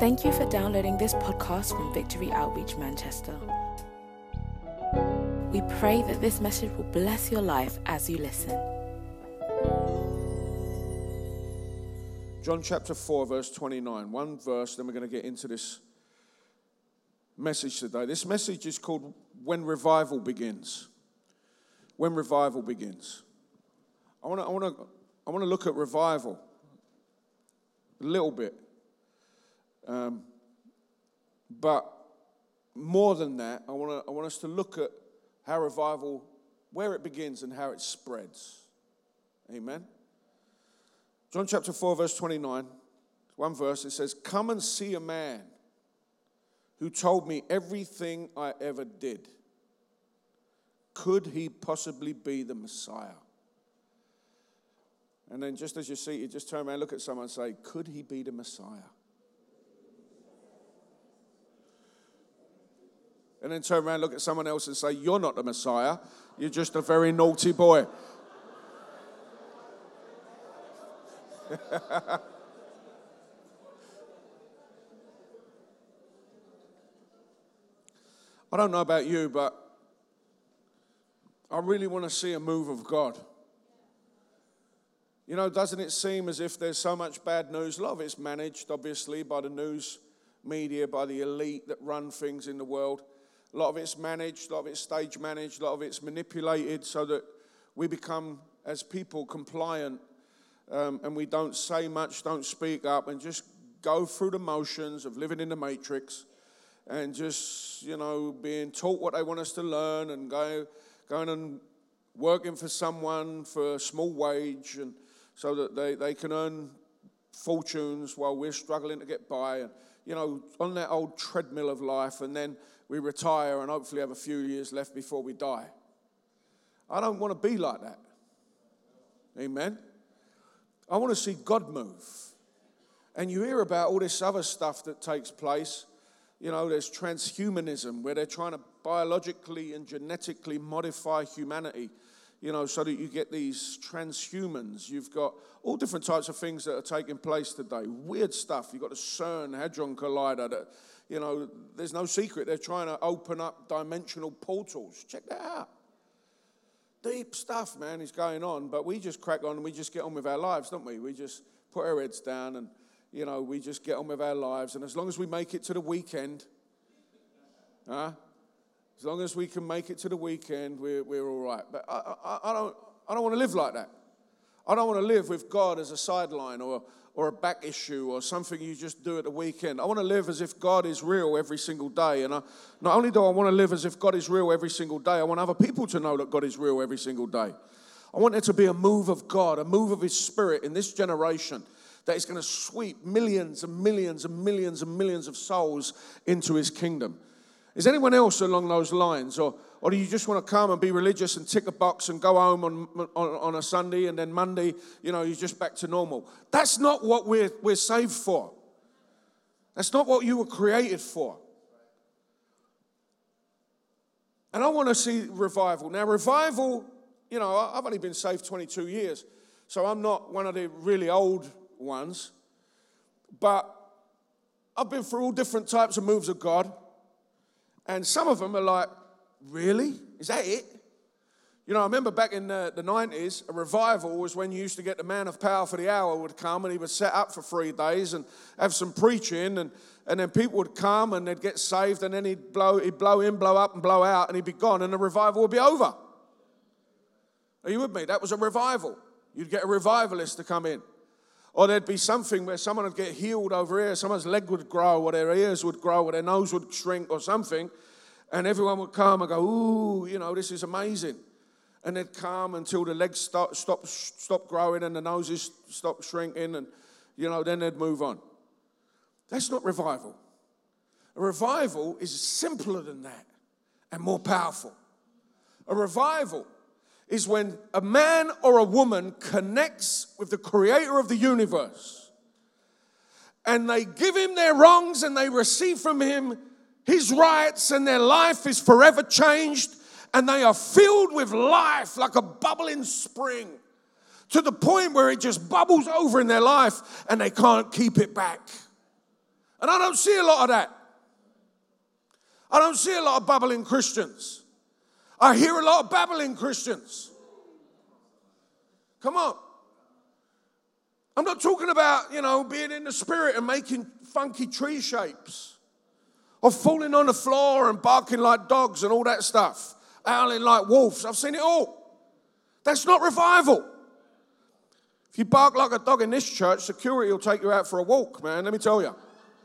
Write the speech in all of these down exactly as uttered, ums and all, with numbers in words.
Thank you for downloading this podcast from Victory Outreach Manchester. We pray that this message will bless your life as you listen. John chapter four, verse twenty-nine. One verse, then we're going to get into this message today. This message is called When Revival Begins. When Revival Begins. I want to I want to I want to look at revival a little bit. Um, but more than that, I want to I want us to look at how revival, where it begins and how it spreads. Amen. John chapter four, verse twenty-nine, one verse, it says, "Come and see a man who told me everything I ever did. Could he possibly be the Messiah?" And then just as you see, you just turn around, look at someone and say, "Could he be the Messiah?" And then turn around, look at someone else and say, "You're not the Messiah. You're just a very naughty boy." I don't know about you, but I really want to see a move of God. You know, doesn't it seem as if there's so much bad news? A lot of it's managed, obviously, by the news media, by the elite that run things in the world. A lot of it's managed, a lot of it's stage managed, a lot of it's manipulated so that we become, as people, compliant, um, and we don't say much, don't speak up, and just go through the motions of living in the matrix and just, you know, being taught what they want us to learn and go, going and working for someone for a small wage and so that they, they can earn fortunes while we're struggling to get by, and, you know, on that old treadmill of life, and then we retire and hopefully have a few years left before we die. I don't want to be like that. Amen. I want to see God move. And you hear about all this other stuff that takes place. You know, there's transhumanism, where they're trying to biologically and genetically modify humanity, you know, so that you get these transhumans. You've got all different types of things that are taking place today. Weird stuff. You've got the CERN Hadron Collider that, you know, there's no secret. They're trying to open up dimensional portals. Check that out. Deep stuff, man, is going on. But we just crack on and we just get on with our lives, don't we? We just put our heads down and, you know, we just get on with our lives. And as long as we make it to the weekend, huh? As long as we can make it to the weekend, we're, we're all right. But I, I, I don't I don't want to live like that. I don't want to live with God as a sideline or, or a back issue or something you just do at the weekend. I want to live as if God is real every single day. And I, not only do I want to live as if God is real every single day, I want other people to know that God is real every single day. I want there to be a move of God, a move of His Spirit in this generation that is going to sweep millions and millions and millions and millions of souls into His kingdom. Is anyone else along those lines? Or, or do you just want to come and be religious and tick a box and go home on, on, on a Sunday and then Monday, you know, you're just back to normal? That's not what we're, we're saved for. That's not what you were created for. And I want to see revival. Now, revival, you know, I've only been saved twenty-two years, so I'm not one of the really old ones. But I've been through all different types of moves of God. And some of them are like, really? Is that it? You know, I remember back in the, the nineties, a revival was when you used to get the man of power for the hour would come and he would set up for three days and have some preaching, and, and then people would come and they'd get saved, and then he'd blow, he'd blow in, blow up and blow out, and he'd be gone and the revival would be over. Are you with me? That was a revival. You'd get a revivalist to come in. Or there'd be something where someone would get healed over here, someone's leg would grow, or their ears would grow, or their nose would shrink, or something, and everyone would come and go, ooh, you know, this is amazing. And they'd come until the legs stop, stop, stop growing and the noses stop shrinking, and, you know, then they'd move on. That's not revival. A revival is simpler than that and more powerful. A revival is when a man or a woman connects with the creator of the universe and they give him their wrongs and they receive from him his rights, and their life is forever changed, and they are filled with life like a bubbling spring to the point where it just bubbles over in their life and they can't keep it back. And I don't see a lot of that. I don't see a lot of bubbling Christians. I hear a lot of babbling Christians. Come on. I'm not talking about, you know, being in the spirit and making funky tree shapes or falling on the floor and barking like dogs and all that stuff, howling like wolves. I've seen it all. That's not revival. If you bark like a dog in this church, security will take you out for a walk, man, let me tell you.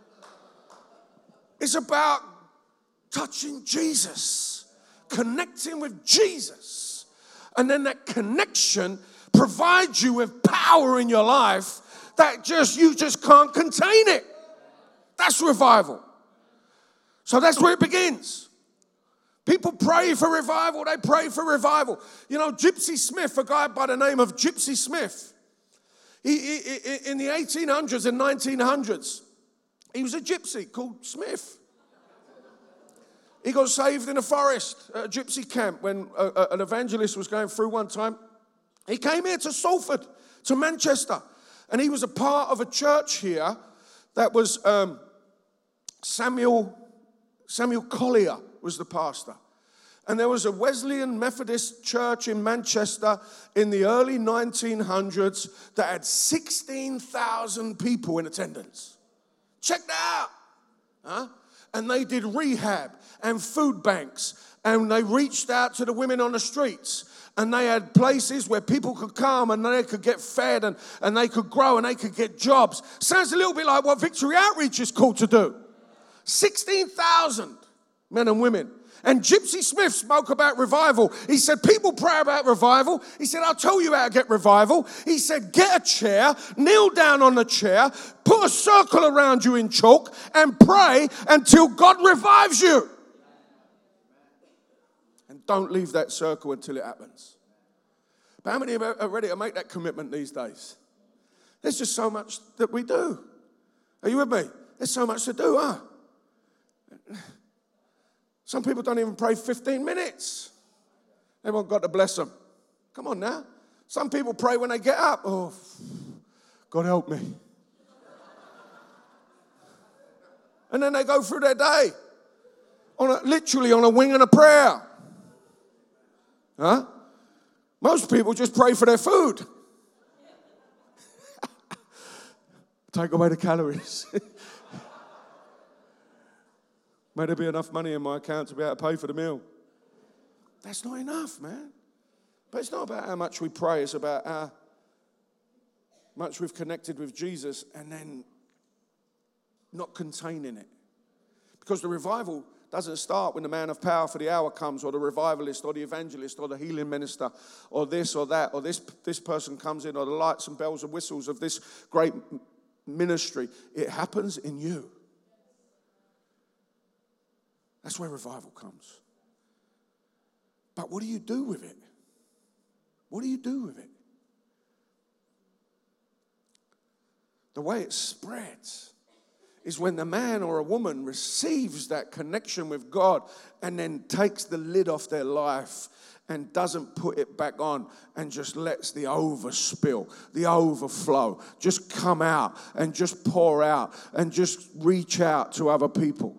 It's about touching Jesus, connecting with Jesus. And then that connection provides you with power in your life that just you just can't contain it. That's revival. So that's where it begins. People pray for revival. They pray for revival. You know, Gypsy Smith, a guy by the name of Gypsy Smith, he, he, he, in the eighteen hundreds and nineteen hundreds, he was a gypsy called Smith. He got saved in a forest at a gypsy camp when a, a, an evangelist was going through one time. He came here to Salford, to Manchester, and he was a part of a church here that was um, Samuel, Samuel Collier was the pastor. And there was a Wesleyan Methodist church in Manchester in the early nineteen hundreds that had sixteen thousand people in attendance. Check that out. Huh? And they did rehab and food banks, and they reached out to the women on the streets. And they had places where people could come and they could get fed and, and they could grow and they could get jobs. Sounds a little bit like what Victory Outreach is called to do. sixteen thousand men and women. And Gypsy Smith spoke about revival. He said, people pray about revival. He said, I'll tell you how to get revival. He said, get a chair, kneel down on the chair, put a circle around you in chalk, and pray until God revives you. And don't leave that circle until it happens. But how many are ready to make that commitment these days? There's just so much that we do. Are you with me? There's so much to do, huh? Some people don't even pray fifteen minutes. They want God to bless them. Come on now. Some people pray when they get up. Oh, God help me. And then they go through their day on a, literally on a wing and a prayer. Huh? Most people just pray for their food. Take away the calories. May there be enough money in my account to be able to pay for the meal. That's not enough, man. But it's not about how much we pray. It's about how much we've connected with Jesus and then not containing it. Because the revival doesn't start when the man of power for the hour comes, or the revivalist, or the evangelist, or the healing minister, or this or that, or this, this person comes in, or the lights and bells and whistles of this great ministry. It happens in you. That's where revival comes. But what do you do with it? What do you do with it? The way it spreads is when the man or a woman receives that connection with God and then takes the lid off their life and doesn't put it back on and just lets the overspill, the overflow just come out and just pour out and just reach out to other people.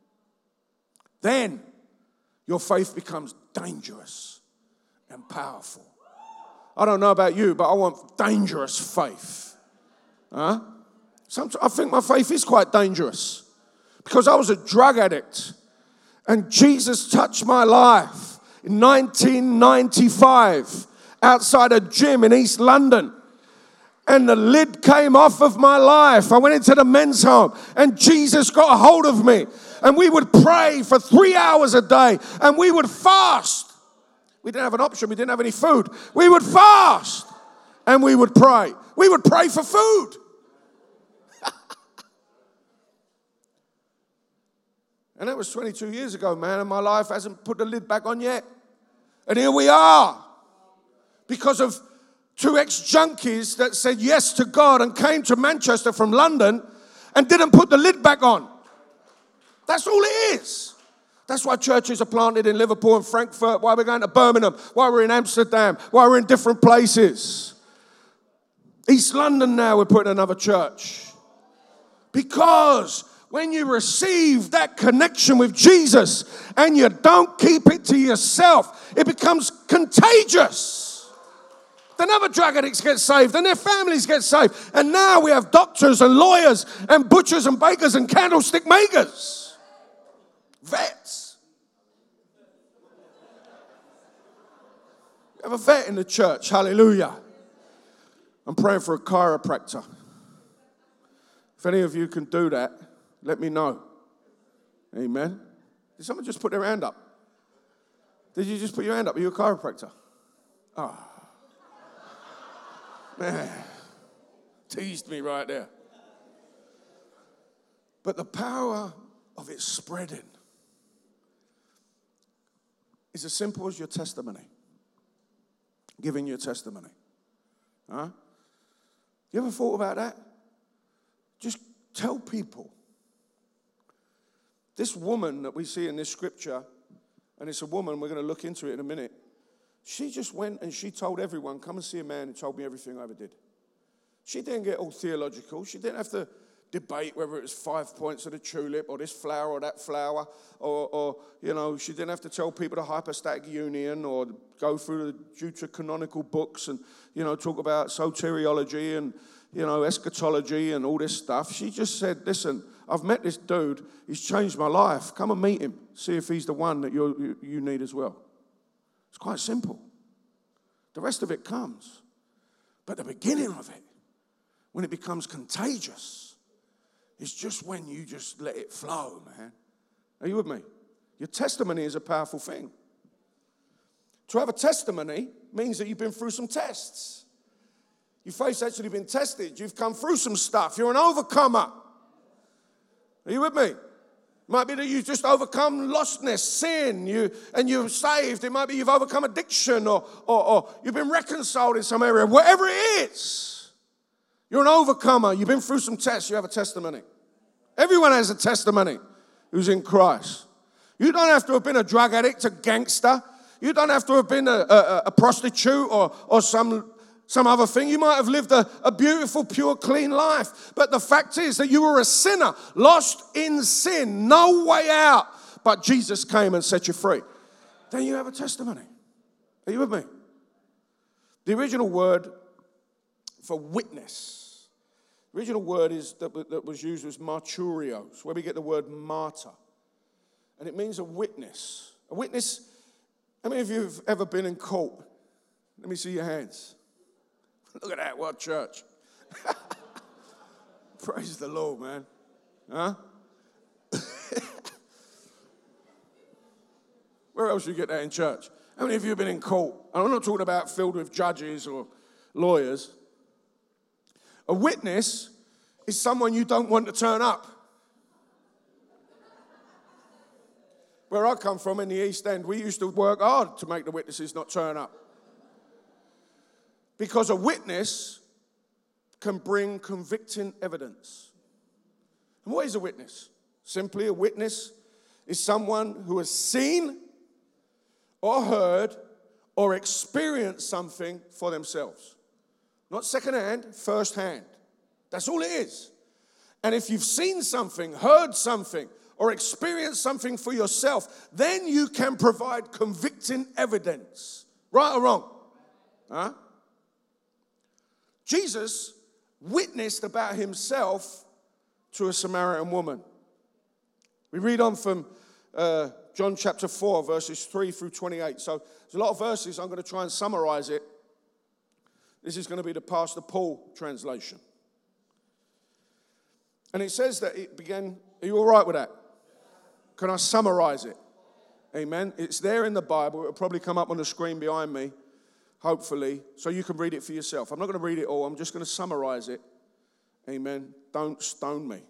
Then your faith becomes dangerous and powerful. I don't know about you, but I want dangerous faith. Huh? Sometimes I think my faith is quite dangerous because I was a drug addict and Jesus touched my life in nineteen ninety-five outside a gym in East London. And the lid came off of my life. I went into the men's home and Jesus got a hold of me. And we would pray for three hours a day. And we would fast. We didn't have an option. We didn't have any food. We would fast. And we would pray. We would pray for food. And that was twenty-two years ago, man. And my life hasn't put the lid back on yet. And here we are. Because of two ex-junkies that said yes to God and came to Manchester from London and didn't put the lid back on. That's all it is. That's why churches are planted in Liverpool and Frankfurt, why we're going to Birmingham, why we're in Amsterdam, why we're in different places. East London now, we're putting another church. Because when you receive that connection with Jesus and you don't keep it to yourself, it becomes contagious. Then other drug addicts get saved and their families get saved. And now we have doctors and lawyers and butchers and bakers and candlestick makers. Vets. We have a vet in the church. Hallelujah. I'm praying for a chiropractor. If any of you can do that, let me know. Amen. Did someone just put their hand up? Did you just put your hand up? Are you a chiropractor? Ah. Oh. Man. Teased me right there. But the power of it spreading is as simple as your testimony. Giving your testimony. Huh? You ever thought about that? Just tell people. This woman that we see in this scripture, and it's a woman, we're going to look into it in a minute, she just went and she told everyone, come and see a man who told me everything I ever did. She didn't get all theological. She didn't have to debate whether it was five points of the tulip or this flower or that flower, or, or you know, she didn't have to tell people the hypostatic union or go through the deuterocanonical books and, you know, talk about soteriology and, you know, eschatology and all this stuff. She just said, listen, I've met this dude. He's changed my life. Come and meet him. See if he's the one that you're, you you need as well. It's quite simple. The rest of it comes. But the beginning of it, when it becomes contagious, is just when you just let it flow, man. Are you with me? Your testimony is a powerful thing. To have a testimony means that you've been through some tests. Your faith's actually been tested. You've come through some stuff. You're an overcomer. Are you with me? It might be that you've just overcome lostness, sin, you, and you're saved. It might be you've overcome addiction or, or, or you've been reconciled in some area. Whatever it is, you're an overcomer. You've been through some tests. You have a testimony. Everyone has a testimony who's in Christ. You don't have to have been a drug addict, a gangster. You don't have to have been a, a, a prostitute or, or some... Some other thing. You might have lived a, a beautiful, pure, clean life. But the fact is that you were a sinner, lost in sin, no way out. But Jesus came and set you free. Then you have a testimony. Are you with me? The original word for witness, the original word is that, that was used was marturios, where we get the word martyr. And it means a witness. A witness, how many of you have ever been in court? Let me see your hands. Look at that, what church? Praise the Lord, man. Huh? Where else do you get that in church? How many of you have been in court? And I'm not talking about filled with judges or lawyers. A witness is someone you don't want to turn up. Where I come from in the East End, we used to work hard to make the witnesses not turn up. Because a witness can bring convicting evidence. And what is a witness? Simply, a witness is someone who has seen or heard or experienced something for themselves. Not secondhand, firsthand. That's all it is. And if you've seen something, heard something, or experienced something for yourself, then you can provide convicting evidence. Right or wrong? Huh? Jesus witnessed about himself to a Samaritan woman. We read on from uh, John chapter four, verses three through twenty-eight. So there's a lot of verses. I'm going to try and summarize it. This is going to be the Pastor Paul translation. And it says that it began, are you all right with that? Can I summarize it? Amen. It's there in the Bible. It'll probably come up on the screen behind me. Hopefully, so you can read it for yourself. I'm not going to read it all. I'm just going to summarize it. Amen. Don't stone me.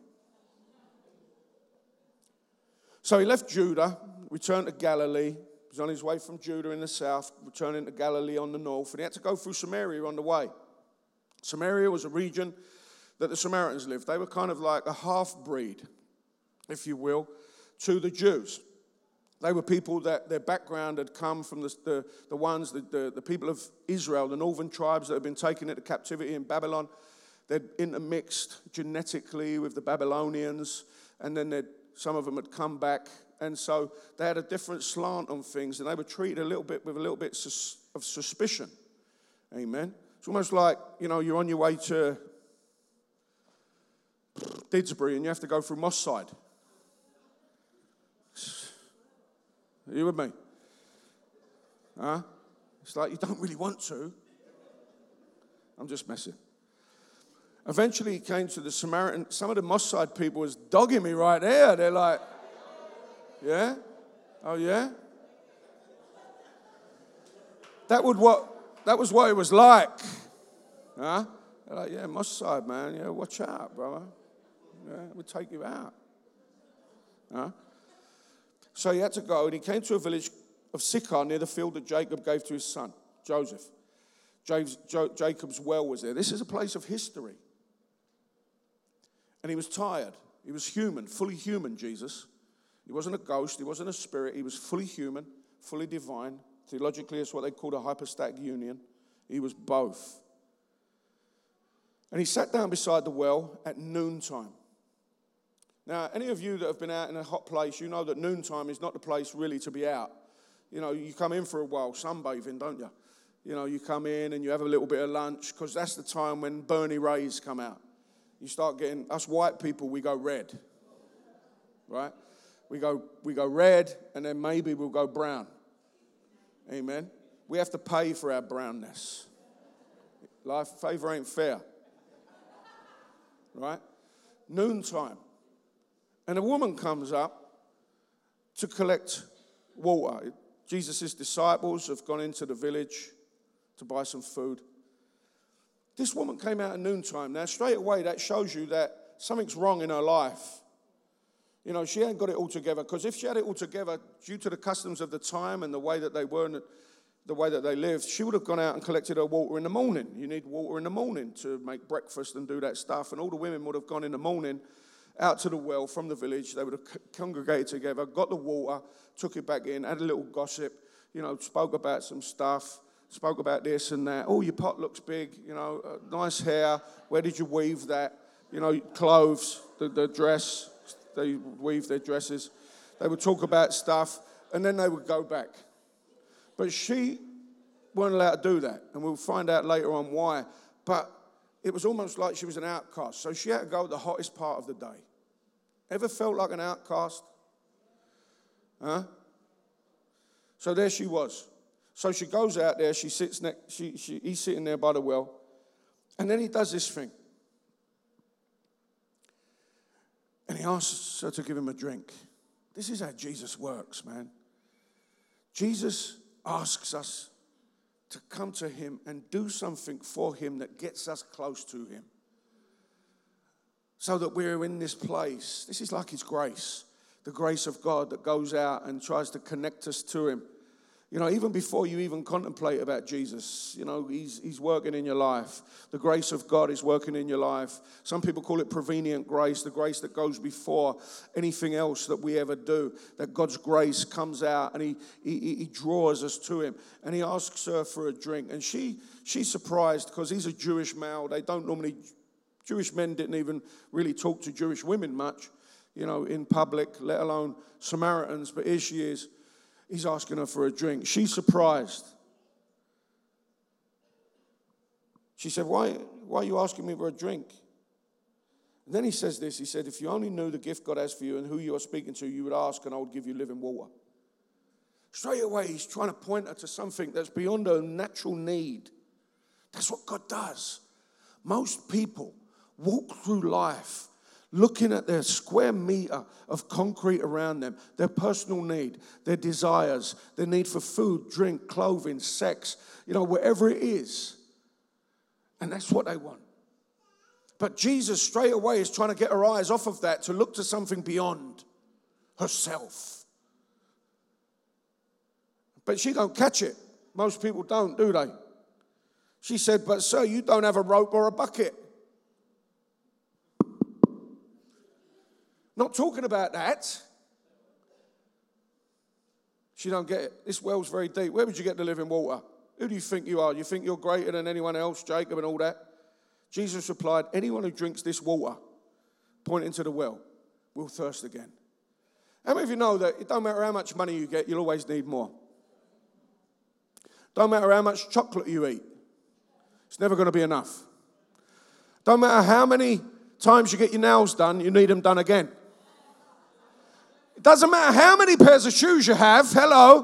So he left Judah, returned to Galilee. He was on his way from Judah in the south, returning to Galilee on the north. And he had to go through Samaria on the way. Samaria was a region that the Samaritans lived. They were kind of like a half-breed, if you will, to the Jews. They were people that their background had come from the, the, the ones, the, the, the people of Israel, the northern tribes that had been taken into captivity in Babylon. They'd intermixed genetically with the Babylonians, and then they'd, some of them had come back. And so they had a different slant on things, and they were treated a little bit with a little bit sus- of suspicion. Amen. It's almost like, you know, you're on your way to Didsbury and you have to go through Moss Side. Are you with me? Huh? It's like you don't really want to. I'm just messing. Eventually he came to the Samaritan. Some of the Moss Side people was dogging me right there. They're like, yeah? Oh, yeah? That would what that was what it was like. Huh? They're like, yeah, Moss Side, man. Yeah, watch out, brother. Yeah, we'll take you out. Huh? So he had to go, and he came to a village of Sychar near the field that Jacob gave to his son, Joseph. Jacob's well was there. This is a place of history. And he was tired. He was human, fully human, Jesus. He wasn't a ghost. He wasn't a spirit. He was fully human, fully divine. Theologically, it's what they call a hypostatic union. He was both. And he sat down beside the well at noontime. Now, any of you that have been out in a hot place, you know that noontime is not the place really to be out. You know, you come in for a while, sunbathing, don't you? You know, you come in and you have a little bit of lunch, because that's the time when Bernie rays come out. You start getting, us white people, we go red, right? We go, we go red, and then maybe we'll go brown. Amen? We have to pay for our brownness. Life, favor ain't fair. Right? Noontime. And a woman comes up to collect water. Jesus' disciples have gone into the village to buy some food. This woman came out at noontime. Now, straight away, that shows you that something's wrong in her life. You know, she ain't got it all together, because if she had it all together, due to the customs of the time and the way that they were and the way that they lived, she would have gone out and collected her water in the morning. You need water in the morning to make breakfast and do that stuff. And all the women would have gone in the morning out to the well from the village. They would have congregated together, got the water, took it back in, had a little gossip, you know, spoke about some stuff, spoke about this and that. Oh, your pot looks big, you know, uh, nice hair. Where did you weave that? You know, clothes, the, the dress. They weave their dresses. They would talk about stuff, and then they would go back. But she weren't allowed to do that, and we'll find out later on why. But it was almost like she was an outcast, so she had to go at the hottest part of the day. Ever felt like an outcast? Huh? So there she was. So she goes out there, she sits next, she, she, he's sitting there by the well, and then he does this thing. And he asks her to give him a drink. This is how Jesus works, man. Jesus asks us to come to him and do something for him that gets us close to him, so that we're in this place. This is like his grace, the grace of God that goes out and tries to connect us to him. You know, even before you even contemplate about Jesus, you know, he's, he's working in your life. The grace of God is working in your life. Some people call it prevenient grace, the grace that goes before anything else that we ever do, that God's grace comes out and he, he, he draws us to him. And he asks her for a drink. And she she's surprised, because he's a Jewish male. They don't normally, Jewish men didn't even really talk to Jewish women much, you know, in public, let alone Samaritans. But here she is. He's asking her for a drink. She's surprised. She said, why, why are you asking me for a drink? And then he says this. He said, if you only knew the gift God has for you and who you are speaking to, you would ask and I would give you living water. Straight away, he's trying to point her to something that's beyond her natural need. That's what God does. Most people walk through life looking at their square meter of concrete around them, their personal need, their desires, their need for food, drink, clothing, sex, you know, whatever it is. And that's what they want. But Jesus straight away is trying to get her eyes off of that to look to something beyond herself. But she don't catch it. Most people don't, do they? She said, but sir, you don't have a rope or a bucket. Not talking about that. She don't get it. This well's very deep. Where would you get the living water? Who do you think you are? You think you're greater than anyone else, Jacob and all that? Jesus replied, anyone who drinks this water, pointing to the well, will thirst again. How many of you know that it don't matter how much money you get, you'll always need more? Don't matter how much chocolate you eat, it's never going to be enough. Don't matter how many times you get your nails done, you need them done again. It doesn't matter how many pairs of shoes you have. Hello.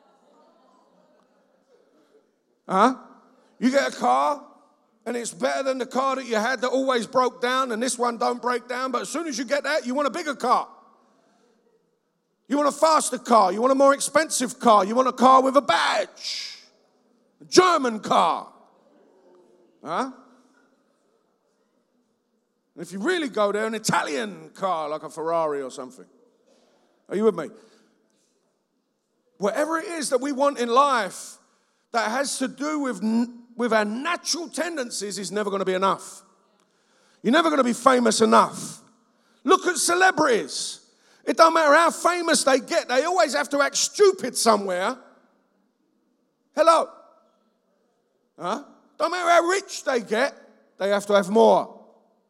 Huh? You get a car, and it's better than the car that you had that always broke down, and this one don't break down, but as soon as you get that, you want a bigger car. You want a faster car. You want a more expensive car. You want a car with a badge. A German car. Huh? And if you really go there, an Italian car like a Ferrari or something. Are you with me? Whatever it is that we want in life that has to do with, with our natural tendencies is never going to be enough. You're never going to be famous enough. Look at celebrities. It don't matter how famous they get, they always have to act stupid somewhere. Hello? Huh? Don't matter how rich they get, they have to have more.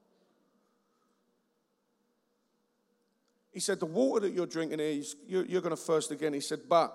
He said, the water that you're drinking here, you're, you're going to thirst again. He said, but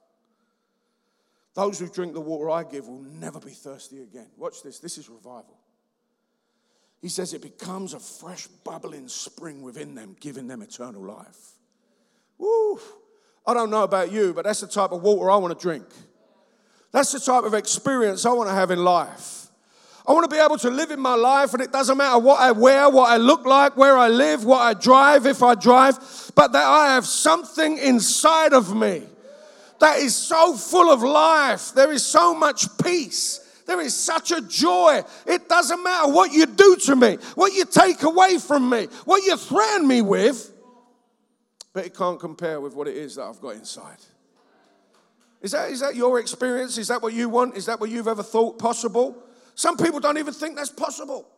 those who drink the water I give will never be thirsty again. Watch this. This is revival. He says it becomes a fresh, bubbling spring within them, giving them eternal life. Woo! I don't know about you, but that's the type of water I want to drink. That's the type of experience I want to have in life. I want to be able to live in my life, and it doesn't matter what I wear, what I look like, where I live, what I drive, if I drive, but that I have something inside of me that is so full of life. There is so much peace. There is such a joy. It doesn't matter what you do to me, what you take away from me, what you threaten me with, but it can't compare with what it is that I've got inside. Is that, is that your experience? Is that what you want? Is that what you've ever thought possible? Some people don't even think that's possible.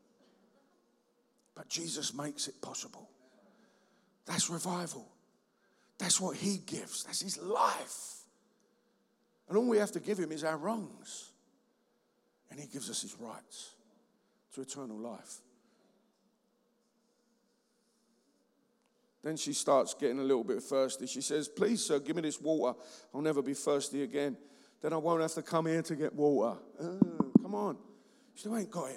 But Jesus makes it possible. That's revival. That's what he gives. That's his life. And all we have to give him is our wrongs. And he gives us his rights to eternal life. Then she starts getting a little bit thirsty. She says, please, sir, give me this water. I'll never be thirsty again. Then I won't have to come here to get water. Oh, come on. She still ain't got it.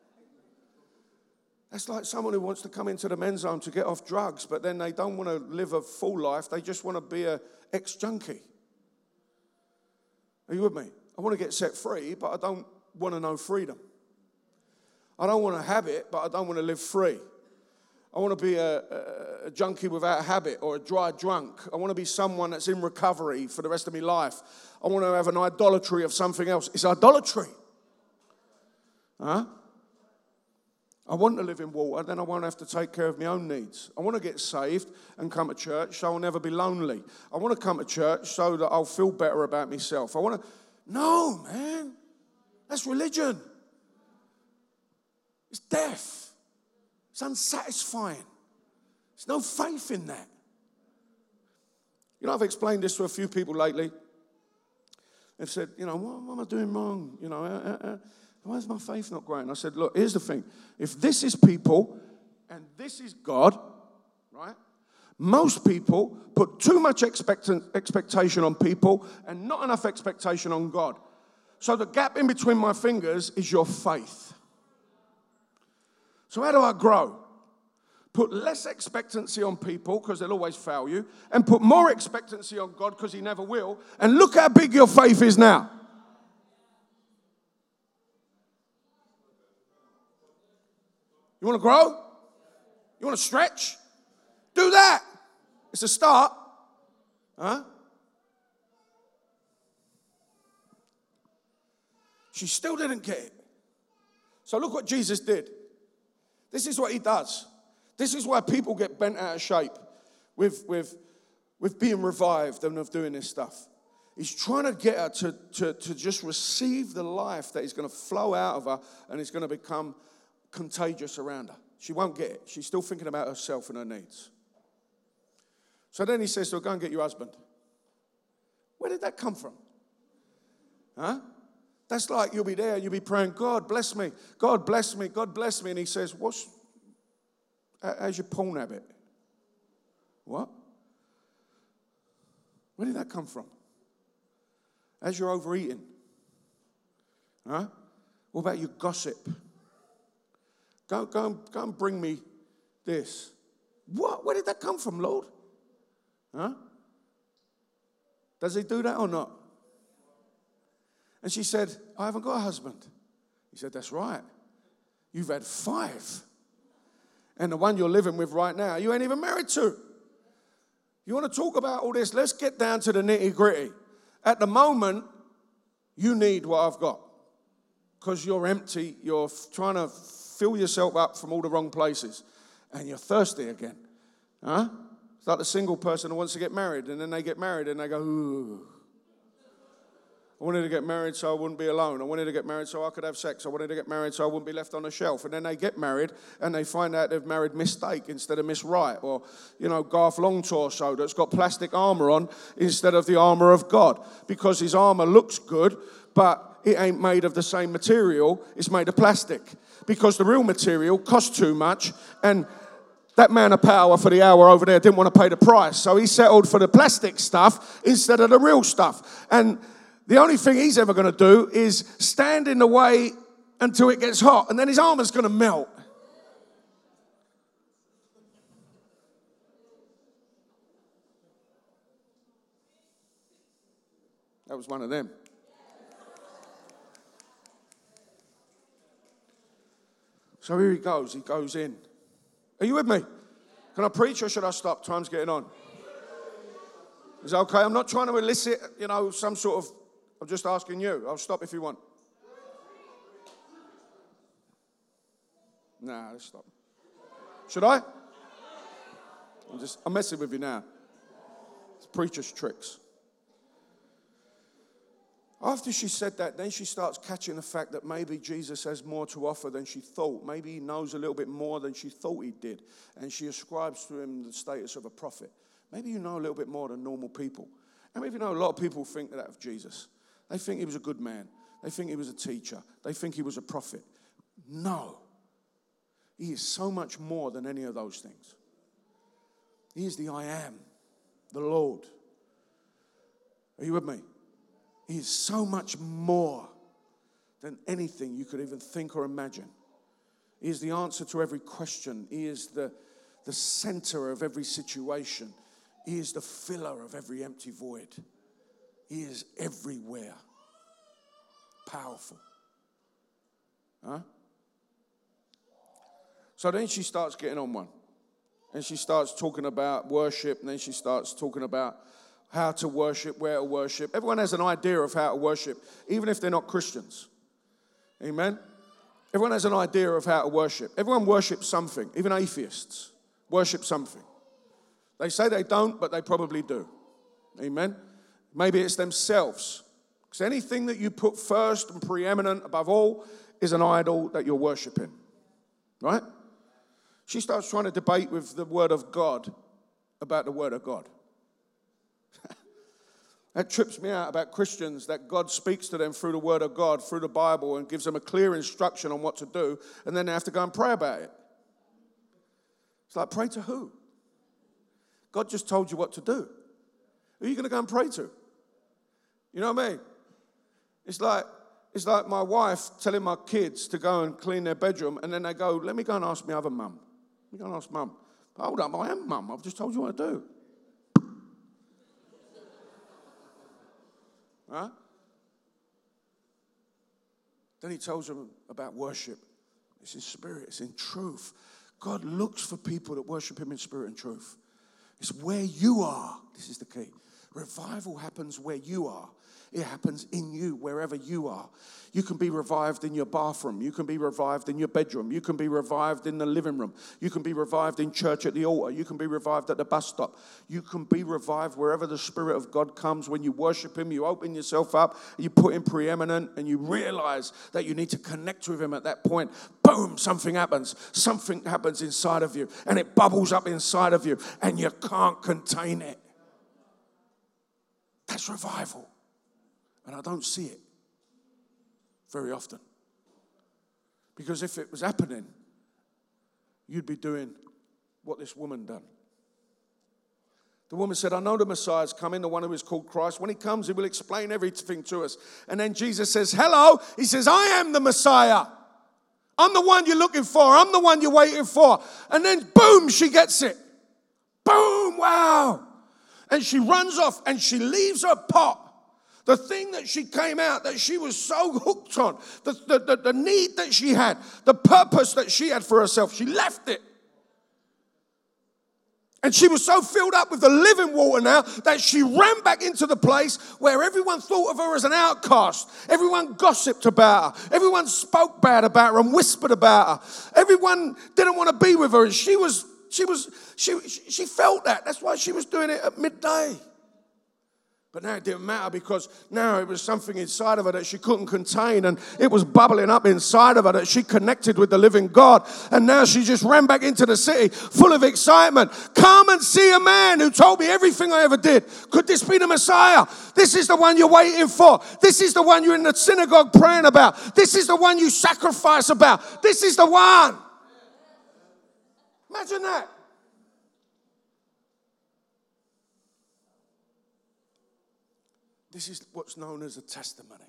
That's like someone who wants to come into the men's home to get off drugs, but then they don't want to live a full life. They just want to be an ex-junkie. Are you with me? I want to get set free, but I don't want to know freedom. I don't want to have it, but I don't want to live free. I want to be a, a, a junkie without a habit, or a dry drunk. I want to be someone that's in recovery for the rest of my life. I want to have an idolatry of something else. It's idolatry. Huh? I want to live in water, then I won't have to take care of my own needs. I want to get saved and come to church so I'll never be lonely. I want to come to church so that I'll feel better about myself. I want to... No, man. That's religion. It's death. It's unsatisfying. There's no faith in that. You know, I've explained this to a few people lately. They've said, you know, what, what am I doing wrong? You know, uh, uh, uh, why is my faith not growing? I said, look, here's the thing. If this is people and this is God, right? Most people put too much expect- expectation on people and not enough expectation on God. So the gap in between my fingers is your faith. So how do I grow? Put less expectancy on people because they'll always fail you, and put more expectancy on God because he never will, and look how big your faith is now. You want to grow? You want to stretch? Do that. It's a start. Huh? She still didn't get it. So look what Jesus did. This is what he does. This is why people get bent out of shape with, with, with being revived and of doing this stuff. He's trying to get her to, to, to just receive the life that is going to flow out of her and is going to become contagious around her. She won't get it. She's still thinking about herself and her needs. So then he says to her, go and get your husband. Where did that come from? Huh? That's like you'll be there, you'll be praying, God bless me, God bless me, God bless me. And he says, what's, how's your porn habit? What? Where did that come from? As you're overeating. Huh? What about your gossip? Go, go, and, go and bring me this. What? Where did that come from, Lord? Huh? Does he do that or not? And she said, I haven't got a husband. He said, that's right. You've had five. And the one you're living with right now, you ain't even married to. You want to talk about all this? Let's get down to the nitty gritty. At the moment, you need what I've got. Because you're empty. You're trying to fill yourself up from all the wrong places. And you're thirsty again. Huh? It's like the single person who wants to get married. And then they get married and they go, ooh. I wanted to get married so I wouldn't be alone. I wanted to get married so I could have sex. I wanted to get married so I wouldn't be left on a shelf. And then they get married and they find out they've married mistake instead of Miss Right. Or, you know, Garth Long Torso that's got plastic armour on instead of the armour of God. Because his armour looks good, but it ain't made of the same material. It's made of plastic. Because the real material costs too much, and that man of power for the hour over there didn't want to pay the price. So he settled for the plastic stuff instead of the real stuff. And the only thing he's ever going to do is stand in the way until it gets hot, and then his armor's going to melt. That was one of them. So here he goes. He goes in. Are you with me? Can I preach or should I stop? Time's getting on. Is that okay? I'm not trying to elicit, you know, some sort of... I'm just asking you. I'll stop if you want. Nah, let's stop. Should I? I'm just, I'm messing with you now. It's preacher's tricks. After she said that, then she starts catching the fact that maybe Jesus has more to offer than she thought. Maybe he knows a little bit more than she thought he did. And she ascribes to him the status of a prophet. Maybe you know a little bit more than normal people. And maybe you know a lot of people think that of Jesus. They think he was a good man. They think he was a teacher. They think he was a prophet. No. He is so much more than any of those things. He is the I am, the Lord. Are you with me? He is so much more than anything you could even think or imagine. He is the answer to every question. He is the, the center of every situation. He is the filler of every empty void. He is everywhere. Powerful. Huh? So then she starts getting on one. And she starts talking about worship. And then she starts talking about how to worship, where to worship. Everyone has an idea of how to worship, even if they're not Christians. Amen? Everyone has an idea of how to worship. Everyone worships something. Even atheists worship something. They say they don't, but they probably do. Amen? Maybe it's themselves. Because anything that you put first and preeminent above all is an idol that you're worshiping. Right? She starts trying to debate with the Word of God about the Word of God. That trips me out about Christians, that God speaks to them through the Word of God, through the Bible, and gives them a clear instruction on what to do, and then they have to go and pray about it. It's like, pray to who? God just told you what to do. Who are you going to go and pray to? You know what I mean? It's like, it's like my wife telling my kids to go and clean their bedroom, and then they go, let me go and ask my other mum. Let me go and ask mum. Hold up, I am mum. I've just told you what to do. Huh? Then he tells them about worship. It's in spirit, it's in truth. God looks for people that worship him in spirit and truth. It's where you are. This is the key. Revival happens where you are. It happens in you, wherever you are. You can be revived in your bathroom. You can be revived in your bedroom. You can be revived in the living room. You can be revived in church at the altar. You can be revived at the bus stop. You can be revived wherever the Spirit of God comes. When you worship him, you open yourself up, you put him preeminent, and you realize that you need to connect with him at that point. Boom, something happens. Something happens inside of you, and it bubbles up inside of you, and you can't contain it. That's revival. And I don't see it very often. Because if it was happening, you'd be doing what this woman done. The woman said, I know the Messiah's coming, the one who is called Christ. When he comes, he will explain everything to us. And then Jesus says, hello. He says, I am the Messiah. I'm the one you're looking for. I'm the one you're waiting for. And then, boom, she gets it. Boom, wow. And she runs off and she leaves her pot. The thing that she came out, that she was so hooked on, the, the, the, the need that she had, the purpose that she had for herself, she left it. And she was so filled up with the living water now that she ran back into the place where everyone thought of her as an outcast. Everyone gossiped about her. Everyone spoke bad about her and whispered about her. Everyone didn't want to be with her. And she was, she was, she, she felt that. That's why she was doing it at midday. But now it didn't matter because now it was something inside of her that she couldn't contain, and it was bubbling up inside of her that she connected with the living God. And now she just ran back into the city full of excitement. Come and see a man who told me everything I ever did. Could this be the Messiah? This is the one you're waiting for. This is the one you're in the synagogue praying about. This is the one you sacrifice about. This is the one. Imagine that. This is what's known as a testimony.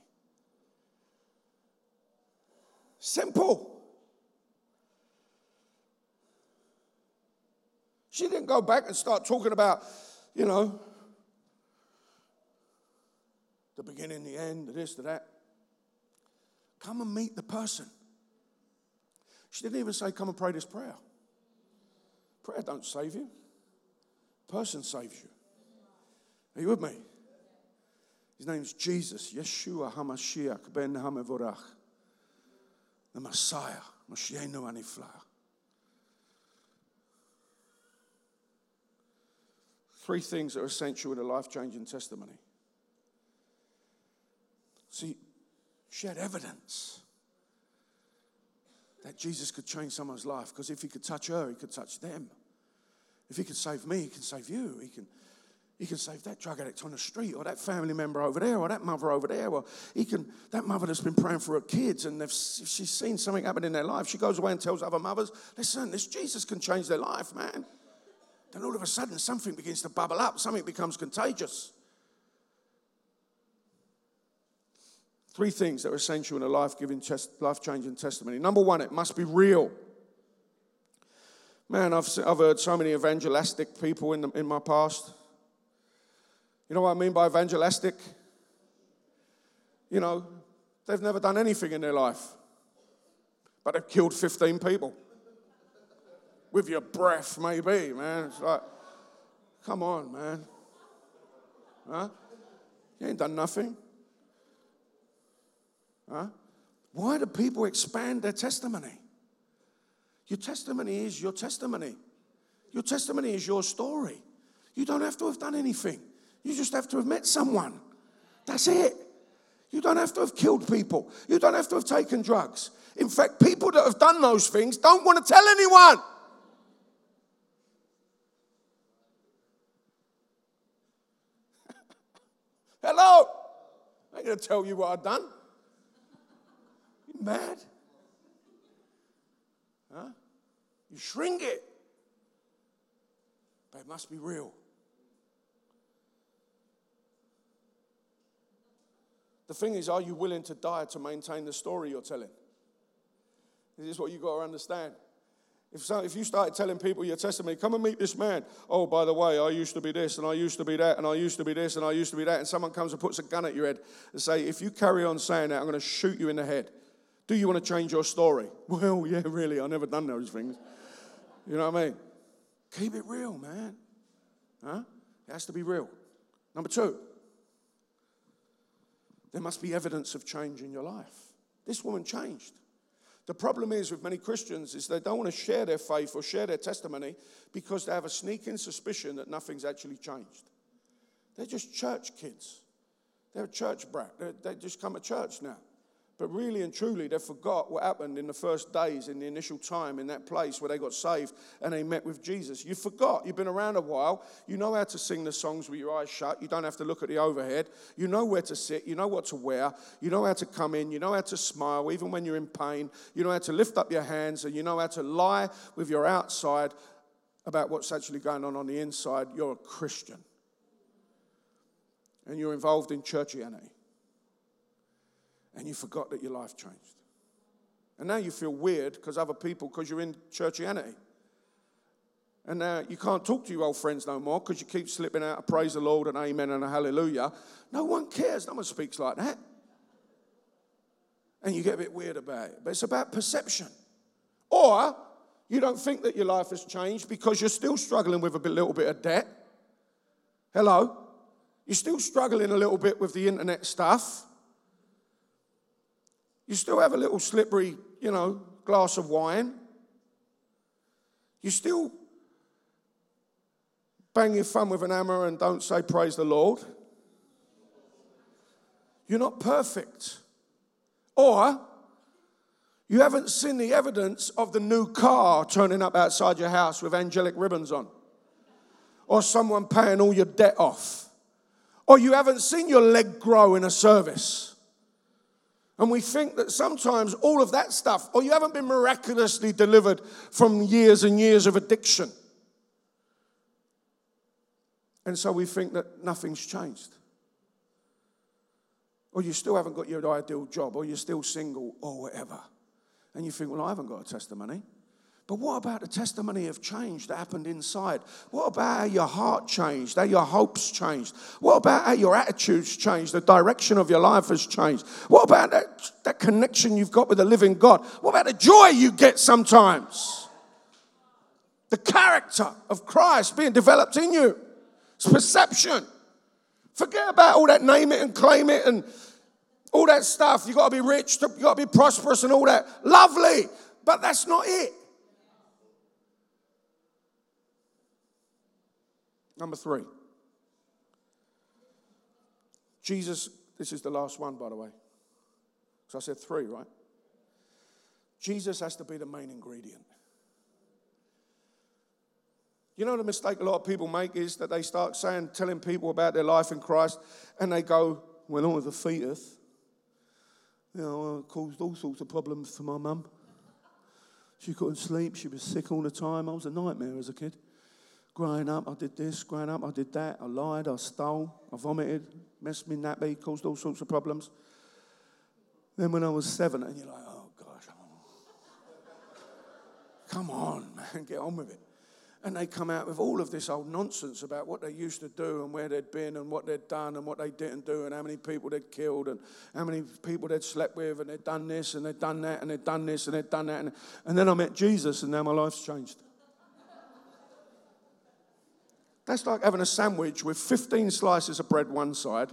Simple. She didn't go back and start talking about, you know, the beginning, the end, the this, the that. Come and meet the person. She didn't even say, come and pray this prayer. Prayer don't save you. Person saves you. Are you with me? His name's Jesus, Yeshua HaMashiach ben HaMevorach, the Messiah, Moshiach Anifla. Three things that are essential in a life-changing testimony. See, she had evidence that Jesus could change someone's life, because if he could touch her, he could touch them. If he could save me, he can save you. He can He can save that drug addict on the street, or that family member over there, or that mother over there. Or he can, that mother that's been praying for her kids, and if she's seen something happen in their life, she goes away and tells other mothers, listen, this Jesus can change their life, man. Then all of a sudden, something begins to bubble up. Something becomes contagious. Three things that are essential in a life-giving, life-changing testimony. Number one, it must be real. Man, I've, I've heard so many evangelistic people in, the, in my past. You know what I mean by evangelistic? You know, they've never done anything in their life, but they've killed fifteen people. With your breath, maybe, man. It's like, come on, man. Huh? You ain't done nothing. Huh? Why do people expand their testimony? Your testimony is your testimony. Your testimony is your story. You don't have to have done anything. You just have to have met someone. That's it. You don't have to have killed people. You don't have to have taken drugs. In fact, people that have done those things don't want to tell anyone. Hello? I ain't going to tell you what I've done. You mad? Huh? You shrink it. But it must be real. The thing is, are you willing to die to maintain the story you're telling? This is what you've got to understand. If, so, if you started telling people your testimony, come and meet this man. Oh, by the way, I used to be this, and I used to be that, and I used to be this, and I used to be that. And someone comes and puts a gun at your head and say, if you carry on saying that, I'm going to shoot you in the head. Do you want to change your story? Well, yeah, really, I've never done those things. You know what I mean? Keep it real, man. Huh? It has to be real. Number two, there must be evidence of change in your life. This woman changed. The problem is with many Christians is they don't want to share their faith or share their testimony because they have a sneaking suspicion that nothing's actually changed. They're just church kids. They're a church brat. They're, they just come to church now. But really and truly, they forgot what happened in the first days, in the initial time, in that place where they got saved and they met with Jesus. You forgot. You've been around a while. You know how to sing the songs with your eyes shut. You don't have to look at the overhead. You know where to sit. You know what to wear. You know how to come in. You know how to smile even when you're in pain. You know how to lift up your hands, and you know how to lie with your outside about what's actually going on on the inside, you're a Christian. And you're involved in churchianity. And you forgot that your life changed. And now you feel weird because other people, because you're in churchianity. And now you can't talk to your old friends no more because you keep slipping out a praise the Lord and amen and a hallelujah. No one cares. No one speaks like that. And you get a bit weird about it. But it's about perception. Or you don't think that your life has changed because you're still struggling with a bit, little bit of debt. Hello? You're still struggling a little bit with the internet stuff. You still have a little slippery, you know, glass of wine. You still bang your thumb with an hammer and don't say praise the Lord. You're not perfect. Or you haven't seen the evidence of the new car turning up outside your house with angelic ribbons on. Or someone paying all your debt off. Or you haven't seen your leg grow in a service. And we think that sometimes all of that stuff, or you haven't been miraculously delivered from years and years of addiction. And so we think that nothing's changed. Or you still haven't got your ideal job, or you're still single, or whatever. And you think, well, I haven't got a testimony. But what about the testimony of change that happened inside? What about how your heart changed, how your hopes changed? What about how your attitudes changed, the direction of your life has changed? What about that, that connection you've got with the living God? What about the joy you get sometimes? The character of Christ being developed in you. It's perception. Forget about all that name it and claim it and all that stuff. You've got to be rich, you've got to be prosperous and all that. Lovely, but that's not it. Number three. Jesus, this is the last one, by the way. So I said three, right? Jesus has to be the main ingredient. You know the mistake a lot of people make is that they start saying, telling people about their life in Christ, and they go, well, I was a fetus. You know, it caused all sorts of problems for my mum. She couldn't sleep. She was sick all the time. I was a nightmare as a kid. Growing up, I did this. Growing up, I did that. I lied. I stole. I vomited. Messed me nappy. Caused all sorts of problems. Then when I was seven, and you're like, oh, gosh. Come on, man. Get on with it. And they come out with all of this old nonsense about what they used to do and where they'd been and what they'd done and what they didn't do and how many people they'd killed and how many people they'd slept with and they'd done this and they'd done that and they'd done this and they'd done that. And, and then I met Jesus and now my life's changed. That's like having a sandwich with fifteen slices of bread one side,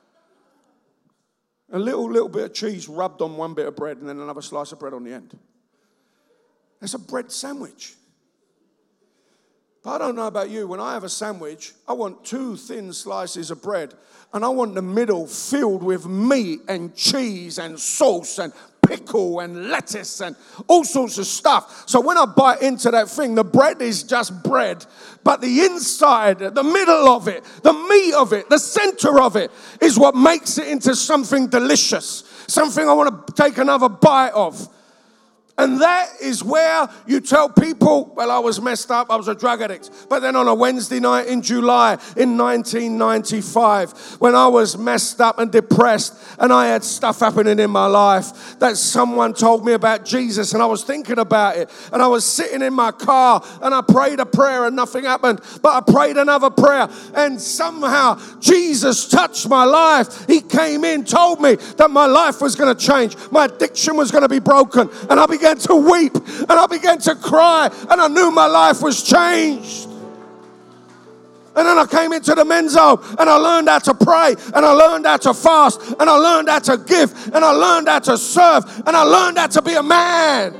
a little, little bit of cheese rubbed on one bit of bread and then another slice of bread on the end. That's a bread sandwich. But I don't know about you, when I have a sandwich, I want two thin slices of bread and I want the middle filled with meat and cheese and sauce and pickle and lettuce and all sorts of stuff. So when I bite into that thing, the bread is just bread, but the inside, the middle of it, the meat of it, the center of it is what makes it into something delicious, something I want to take another bite of. And that is where you tell people, well, I was messed up, I was a drug addict. But then on a Wednesday night in July in nineteen ninety-five, when I was messed up and depressed and I had stuff happening in my life, that someone told me about Jesus and I was thinking about it. And I was sitting in my car and I prayed a prayer and nothing happened. But I prayed another prayer and somehow Jesus touched my life. He came in, told me that my life was going to change. My addiction was going to be broken. And I began to weep and I began to cry and I knew my life was changed. And then I came into the men's home and I learned how to pray and I learned how to fast and I learned how to give and I learned how to serve and I learned how to be a man.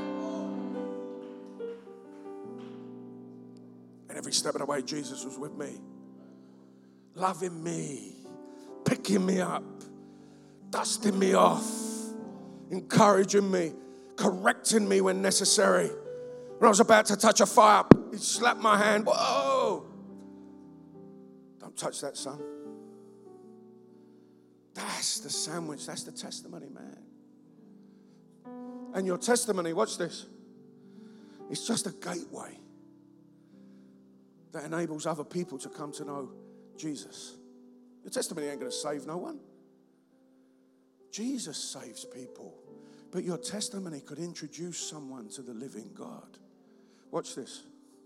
And every step of the way Jesus was with me, loving me, picking me up, dusting me off, encouraging me, correcting me when necessary. When I was about to touch a fire, he slapped my hand. Whoa! Don't touch that, son. That's the sandwich. That's the testimony, man. And your testimony, watch this. It's just a gateway that enables other people to come to know Jesus. Your testimony ain't going to save no one. Jesus saves people. But your testimony could introduce someone to the living God. Watch this.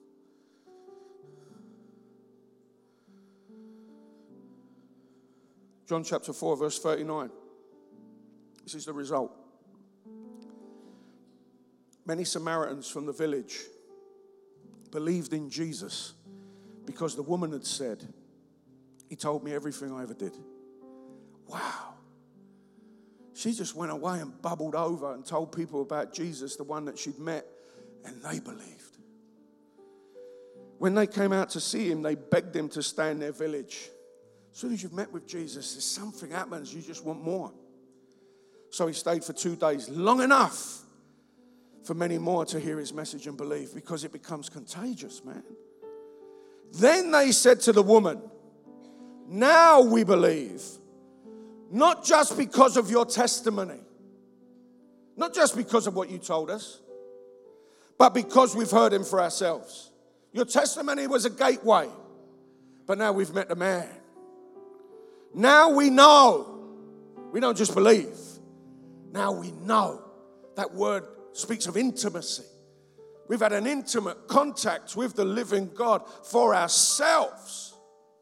John chapter four, verse thirty-nine. This is the result. Many Samaritans from the village believed in Jesus because the woman had said, he told me everything I ever did. Wow. She just went away and bubbled over and told people about Jesus, the one that she'd met, and they believed. When they came out to see him, they begged him to stay in their village. As soon as you've met with Jesus, there's something happens, you just want more. So he stayed for two days, long enough for many more to hear his message and believe, because it becomes contagious, man. Then they said to the woman, now we believe, not just because of your testimony, not just because of what you told us, but because we've heard him for ourselves. Your testimony was a gateway, but now we've met the man. Now we know. We don't just believe. Now we know. That word speaks of intimacy. We've had an intimate contact with the living God for ourselves.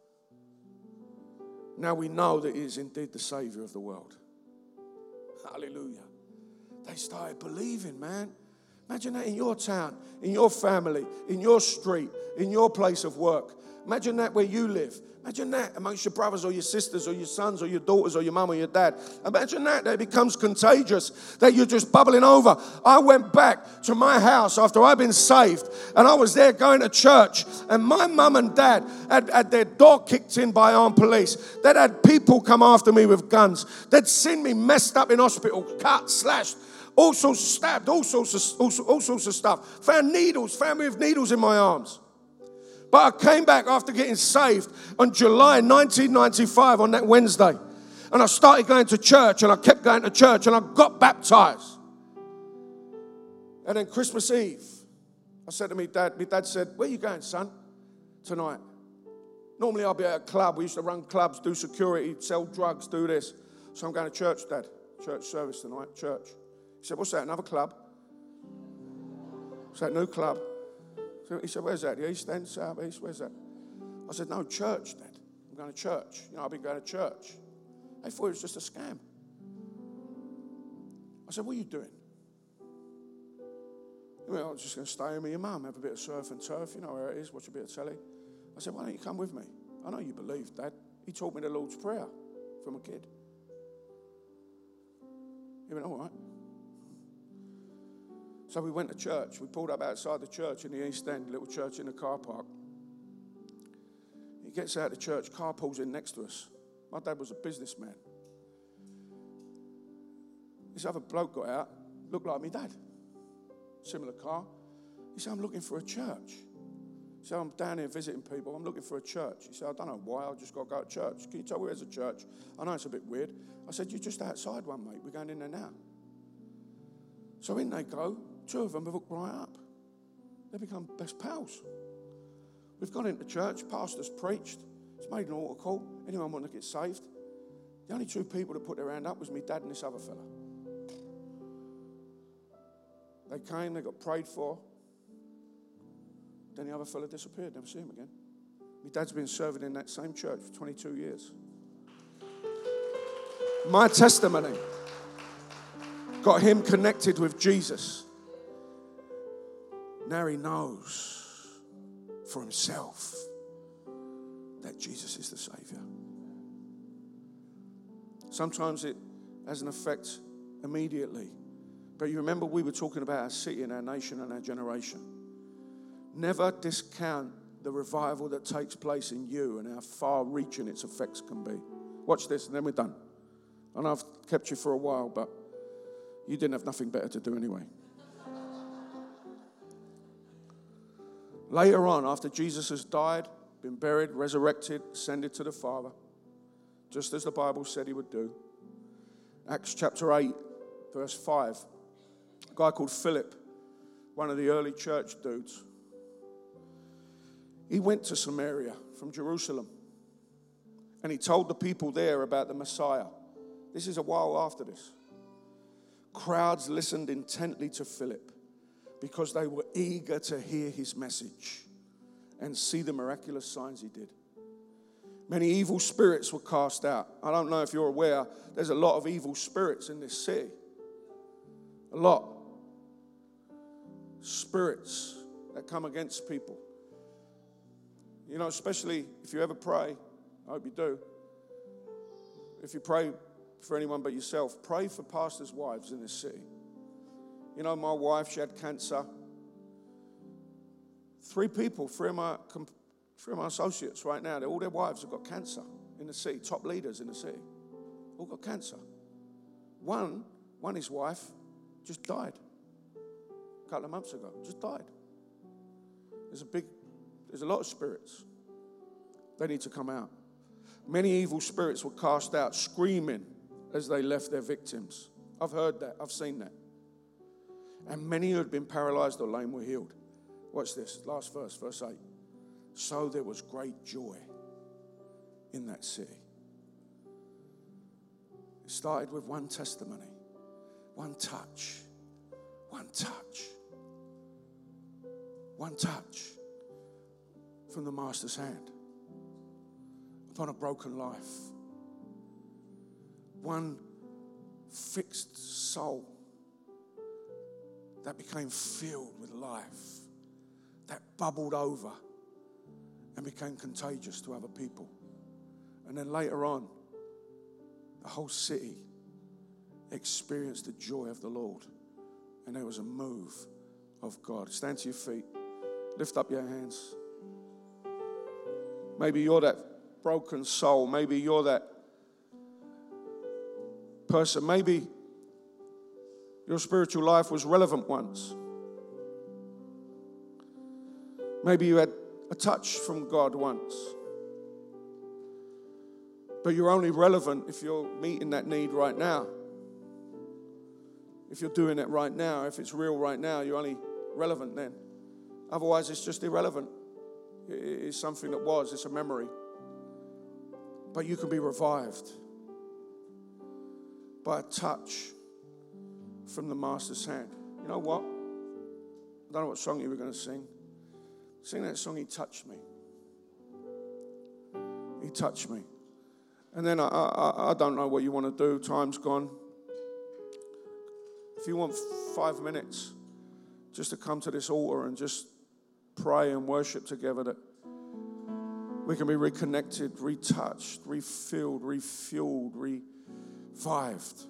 Now we know that he is indeed the Savior of the world. Hallelujah. They started believing, man. Imagine that in your town, in your family, in your street, in your place of work. Imagine that where you live. Imagine that amongst your brothers or your sisters or your sons or your daughters or your mum or your dad. Imagine that, that it becomes contagious, that you're just bubbling over. I went back to my house after I'd been saved, and I was there going to church, and my mum and dad had, had their door kicked in by armed police. They'd had people come after me with guns. They'd seen me messed up in hospital, cut, slashed, all sorts of stabbed, all sorts of, all, all sorts of stuff. Found needles, found me with needles in my arms. But I came back after getting saved on July nineteen ninety-five on that Wednesday. And I started going to church, and I kept going to church, and I got baptized. And then Christmas Eve, I said to me dad, my dad said, where are you going, son, tonight? Normally I'll be at a club. We used to run clubs, do security, sell drugs, do this. So I'm going to church, Dad. Church service tonight, church. He said, what's that, another club? Is that a new club? He said, where's that? The East End, South East, where's that? I said, no, church, Dad. I'm going to church. You know, I've been going to church. They thought it was just a scam. I said, what are you doing? He went, I was just going to stay with me and your mum, have a bit of surf and turf, you know where it is, watch a bit of telly. I said, why don't you come with me? I know you believe, Dad. He taught me the Lord's Prayer from a kid. He went, all right. So we went to church. We pulled up outside the church in the East End, little church in the car park. He gets out of church, car pulls in next to us. My dad was a businessman. This other bloke got out, looked like me dad. Similar car. He said, I'm looking for a church. He said, I'm down here visiting people. I'm looking for a church. He said, I don't know why. I just got to go to church. Can you tell me where's a church? I know it's a bit weird. I said, you're just outside one, mate. We're going in there now. So in they go. Two of them have hooked right up. They become best pals. We've gone into church. Pastor's preached. It's made an altar call. Anyone want to get saved? The only two people that put their hand up was me dad and this other fella. They came. They got prayed for. Then the other fella disappeared. Never see him again. My dad's been serving in that same church for twenty-two years. My testimony got him connected with Jesus. Now he knows for himself that Jesus is the Savior. Sometimes it has an effect immediately. But you remember we were talking about our city and our nation and our generation. Never discount the revival that takes place in you and how far-reaching its effects can be. Watch this and then we're done. I know I've kept you for a while, but you didn't have nothing better to do anyway. Later on, after Jesus has died, been buried, resurrected, ascended to the Father, just as the Bible said he would do, Acts chapter eight, verse five, a guy called Philip, one of the early church dudes, He went to Samaria from Jerusalem, and he told the people there about the Messiah. This is a while after this. Crowds listened intently to Philip because they were eager to hear his message and see the miraculous signs he did. Many evil spirits were cast out. I don't know if you're aware, there's a lot of evil spirits in this city. A lot. Spirits that come against people. You know, especially if you ever pray, I hope you do. If you pray for anyone but yourself, pray for pastors' wives in this city. You know, my wife, she had cancer. Three people, three of my, three of my associates right now, all their wives have got cancer in the city, top leaders in the city, all got cancer. One, one his wife, just died a couple of months ago, just died. There's a big, there's a lot of spirits. They need to come out. Many evil spirits were cast out, screaming as they left their victims. I've heard that. I've seen that. And many who had been paralyzed or lame were healed. Watch this, last verse, verse eight. So there was great joy in that city. It started with one testimony, one touch, one touch, one touch from the Master's hand upon a broken life. One fixed soul that became filled with life, that bubbled over and became contagious to other people. And then later on, the whole city experienced the joy of the Lord. And there was a move of God. Stand to your feet. Lift up your hands. Maybe you're that broken soul. Maybe you're that person. Maybe your spiritual life was relevant once. Maybe you had a touch from God once. But you're only relevant if you're meeting that need right now. If you're doing it right now, if it's real right now, you're only relevant then. Otherwise, it's just irrelevant. It's something that was, it's a memory. But you can be revived by a touch from the Master's hand. You know what? I don't know what song you were going to sing. Sing that song, He Touched Me. He touched me. And then I, I, I don't know what you want to do. Time's gone. If you want five minutes just to come to this altar and just pray and worship together, that we can be reconnected, retouched, refilled, refueled, revived.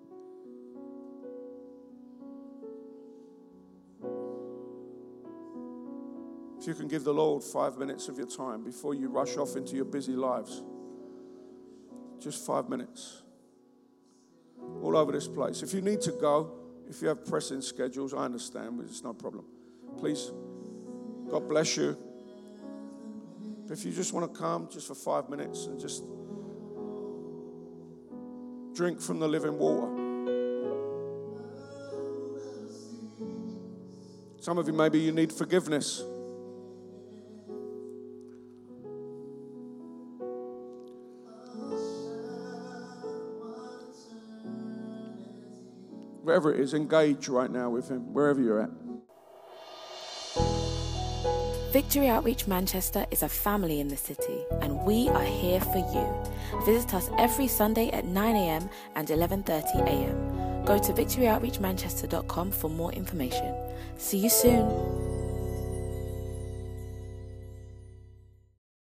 If you can give the Lord five minutes of your time before you rush off into your busy lives. Just five minutes. All over this place. If you need to go, if you have pressing schedules, I understand, but it's no problem. Please, God bless you. If you just want to come just for five minutes and just drink from the living water. Some of you, maybe you need forgiveness. Wherever it is, engage right now with Him, wherever you're at. Victory Outreach Manchester is a family in the city, and we are here for you. Visit us every Sunday at nine a.m. and eleven thirty a.m. Go to victory outreach manchester dot com for more information. See you soon.